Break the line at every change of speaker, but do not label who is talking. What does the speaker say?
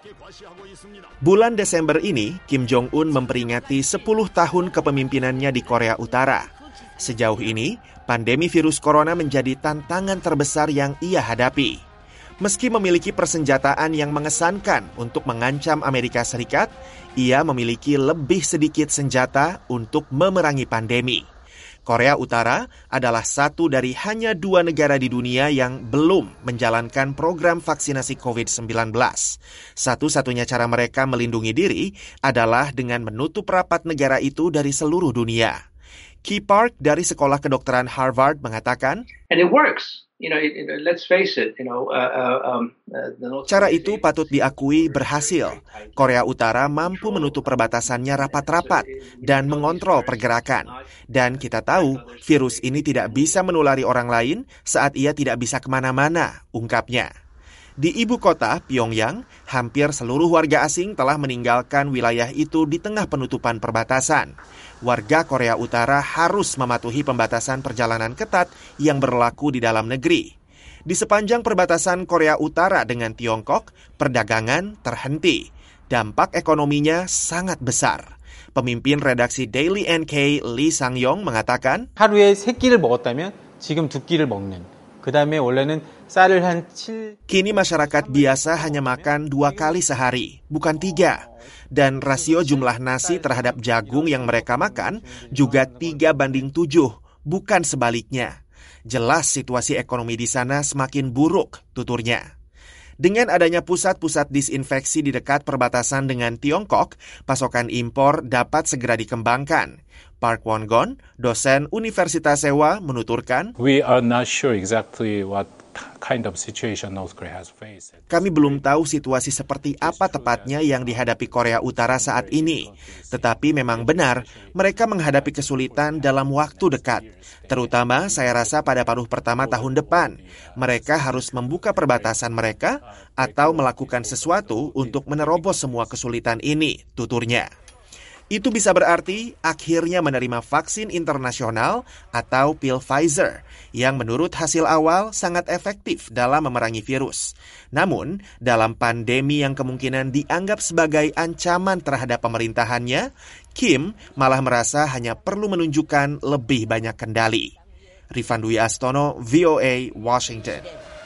Bulan Desember ini, Kim Jong-un memperingati 10 tahun kepemimpinannya di Korea Utara. Sejauh ini, pandemi virus corona menjadi tantangan terbesar yang ia hadapi. Meski memiliki persenjataan yang mengesankan untuk mengancam Amerika Serikat, ia memiliki lebih sedikit senjata untuk memerangi pandemi. Korea Utara adalah satu dari hanya 2 negara di dunia yang belum menjalankan program vaksinasi COVID-19. Satu-satunya cara mereka melindungi diri adalah dengan menutup rapat negara itu dari seluruh dunia. Key Park dari Sekolah Kedokteran Harvard mengatakan,
and it works. Let's face it,
cara itu patut diakui berhasil. Korea Utara mampu menutup perbatasannya rapat-rapat dan mengontrol pergerakan. Dan kita tahu, virus ini tidak bisa menulari orang lain saat ia tidak bisa kemana-mana, ungkapnya. Di ibu kota, Pyongyang, hampir seluruh warga asing telah meninggalkan wilayah itu di tengah penutupan perbatasan. Warga Korea Utara harus mematuhi pembatasan perjalanan ketat yang berlaku di dalam negeri. Di sepanjang perbatasan Korea Utara dengan Tiongkok, perdagangan terhenti. Dampak ekonominya sangat besar. Pemimpin redaksi Daily NK, Lee Sang-yong, mengatakan,
하루에 3끼를 먹었다면 지금 2끼를 먹는. 그다음에 원래는 쌀을 한 7...
Kini masyarakat biasa hanya makan 2 kali sehari, bukan 3. Dan rasio jumlah nasi terhadap jagung yang mereka makan juga 3:7, bukan sebaliknya. Jelas situasi ekonomi di sana semakin buruk, tuturnya. Dengan adanya pusat-pusat disinfeksi di dekat perbatasan dengan Tiongkok, pasokan impor dapat segera dikembangkan. Park Won-gon, dosen Universitas Sewa, menuturkan,
We are not sure exactly what kind of situation North Korea has faced.
Kami belum tahu situasi seperti apa tepatnya yang dihadapi Korea Utara saat ini. Tetapi memang benar, mereka menghadapi kesulitan dalam waktu dekat. Terutama saya rasa pada paruh pertama tahun depan. Mereka harus membuka perbatasan mereka atau melakukan sesuatu untuk menerobos semua kesulitan ini, tuturnya. Itu bisa berarti akhirnya menerima vaksin internasional atau pil Pfizer yang menurut hasil awal sangat efektif dalam memerangi virus. Namun, dalam pandemi yang kemungkinan dianggap sebagai ancaman terhadap pemerintahannya, Kim malah merasa hanya perlu menunjukkan lebih banyak kendali. Rifan Dwi Astono, VOA, Washington.